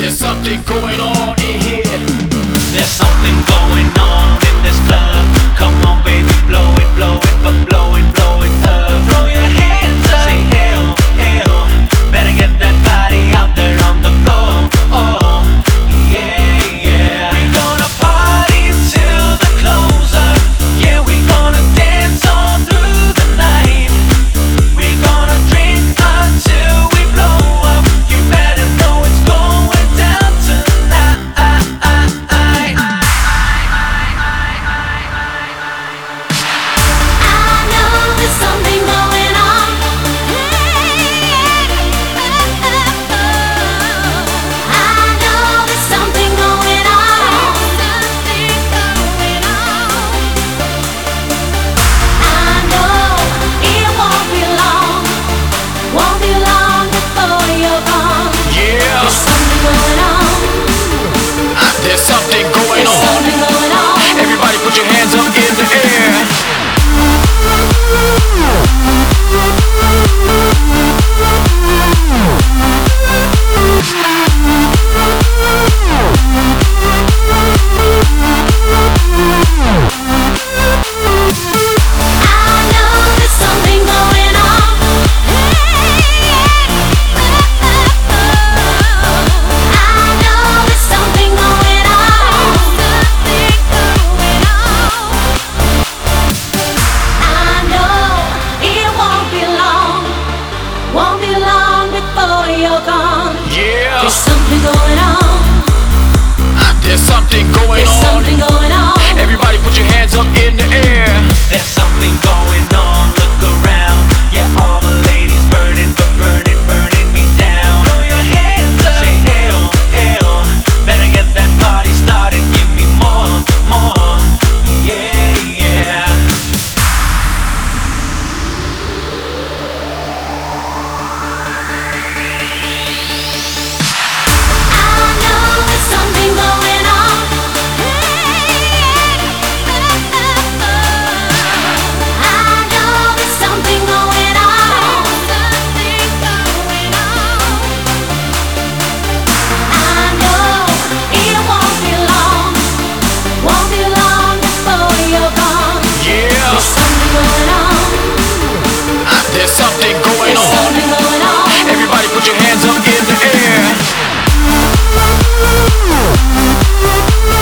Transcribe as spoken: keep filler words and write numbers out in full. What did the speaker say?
There's something going on in here. There's something going on in this club. Come on, baby, blow it, blow it, but blow it, blow it up. Throw your hands up. Say hell, hell. Better get that body out there on the floor. Oh, yeah, yeah. We gonna party till the close up. Yeah, we gonna dance all through the night. We gonna drink until we blow up. You better know it's going down tonight. There's something going on. Everybody put your hands up in the air. Yeah. There's something going on. There's something going There's on. something going on. Everybody put your hands up in the air. There's something going on, look around. Yeah, all the ladies burning, but burning, burning me down. Throw your hands up. Say hell, hell. Better get that party started. Give me more, more. Yeah, yeah. There's something going on. Everybody put your hands up in the air.